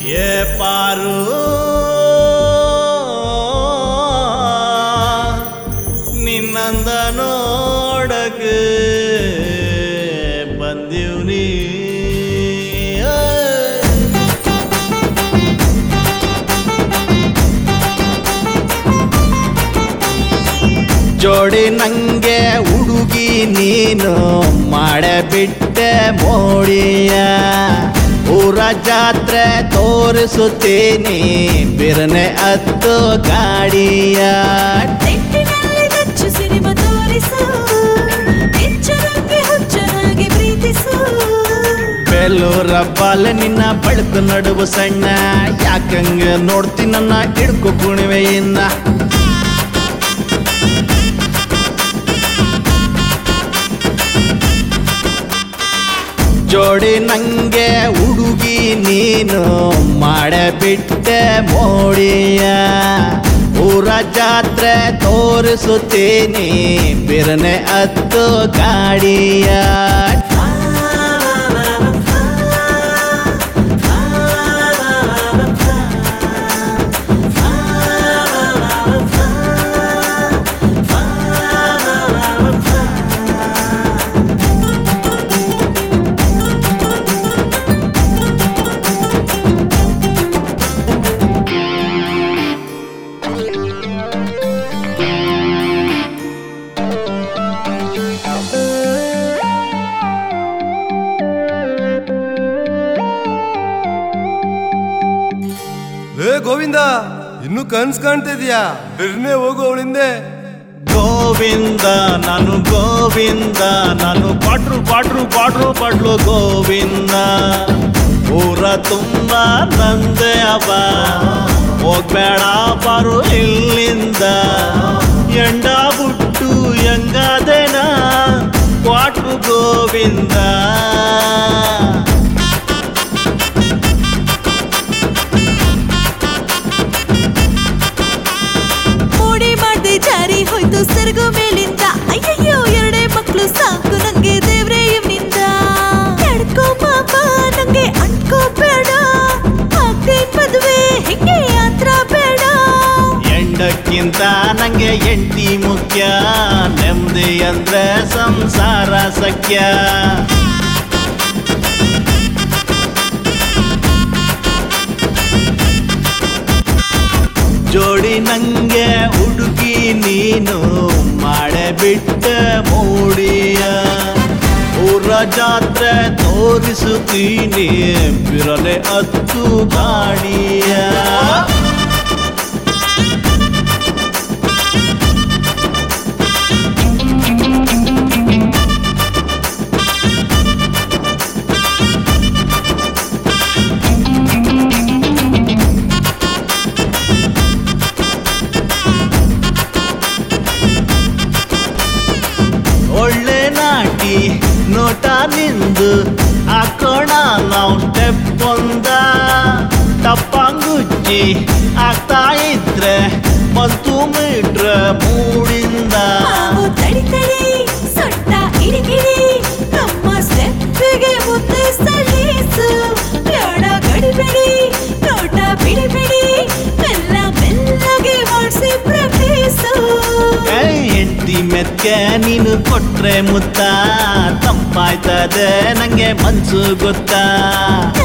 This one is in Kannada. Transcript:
ಏ ಪಾರು ನಿನ್ನಂದ ನೋಡಕ ಬಂದೀವ್ನಿ ಜೋಡಿ ನಂಗೆ ಹುಡುಗಿ ನೀನು ಮಾಡಬಿಟ್ಟೆ ಮೋಡಿಯ ಊರ ಜಾತ್ರೆ ತೋರಿಸುತ್ತೀನಿ ಬಿರನೆ ಹತ್ತು ಗಾಡಿಯ ಬೆಲ್ಲೂರ ಬಾಲ ನಿನ್ನ ಬಳ್ಕು ನಡುವು ಸಣ್ಣ ಯಾಕಂಗ ನೋಡ್ತಿ ನನ್ನ ಹಿಡ್ಕೊ ಕುಣಿವೆ ಇನ್ನ ಜೋಡಿ ನಂಗೆ ಹುಡುಗಿ ನೀನು ಮಾಡಬಿಟ್ಟೆ ಮೋಡಿಯ ಊರ ಜಾತ್ರೆ ತೋರಿಸುತ್ತೀನಿ ಬಿರನೆ ಹತ್ತು ಗಾಡಿಯ ಗೋವಿಂದ ಇನ್ನು ಕನ್ಸ್ ಕಾಣ್ತಿದ್ಯಾ ಬಿರ್ನೆ ಹೋಗು ಅವಳಿಂದೆ ಗೋವಿಂದ ನಾನು ಪಾಟ್ರು ಪಾಟ್ರು ಪಾಟ್ರು ಪಾಟ್ಲು ಗೋವಿಂದ ಊರ ತುಂಬ ನಂದೆ ಅವ ಹೋಗ್ಬೇಡ ಬಾರು ಇಲ್ಲಿಂದ ಎಂಡ ಬಿಟ್ಟು ಹೆಂಗಾದೇನ ಪಾಟ್ರು ಗೋವಿಂದ ಹೋಯ್ತು ಸರ್ಗು ಮೇಲಿಂದ ಅಯ್ಯಯ್ಯೋ ಎರಡೇ ಮಕ್ಳು ಸಾಕು ನಂಗೆ ದೇವ್ರೇ ಇವ್ನಿಂದ ನಡ್ಕೋ ಮಾಮ ನಂಗೆ ಅಂಟ್ಕೋಬೇಡ ಆಗ್ತೇನ್ ಮದುವೆ ಹಿಂಗೆ ಯಾತ್ರ ಬೇಡ ಎಂಡಕ್ಕಿಂತ ನಂಗೆ ಎಂಟಿ ಮುಖ್ಯ ನೆಮ್ಮದಿ ಅಂದ್ರೆ ಸಂಸಾರ ಸಖ್ಯ ಜೋಡಿ ನಂಗೆ ಹುಡುಗಿ ನೀನು ಮಾಡಬಿಟ್ಟ ಮೋಡಿಯ ಊರ ಜಾತ್ರೆ ತೋರಿಸುತ್ತೀನಿ ಬಿರಲೆ ಹತ್ತು ಗಾಡಿಯ ಒಳ್ಳೆ ನಾಟಿ ನೋಟ ನಿಂದು ಹಾಕೋಣ ನಾವು ಸ್ಟೆಪ್ ಒಂದ ಟಪ್ಪಂಗುಜ್ಜಿ ಆಗ್ತಾ ಇದ್ರೆ ಬಂತು ಮೀಟ್ರ ಮೂಡಿಂದ ತಡಿ ತಡಿ ಸೊಟ್ಟ ಇಡಿಗಿಡಿ ನಮ್ಮ ಸ್ಟೆಪ್ಪಿಗೆ ಮುದ್ದೆ ಸಲೀಸು ಬೇಡ ಗಡಿಬಿಡಿ ನೋಟ ಬಿಡಿ ಬಿಡಿ ಮೆಲ್ಲ ಮೆಲ್ಲಗೆ ಓಡಿಸಿ ಪ್ರವೇಶು ಎಂಟಿ ಮೆತ್ಕೆ ನೀನು ಕೊಟ್ರೆ ಮುತ್ತ ತಂಪಾಯ್ತದೆ ನಂಗೆ ಮನ್ಸು ಗೊತ್ತಾ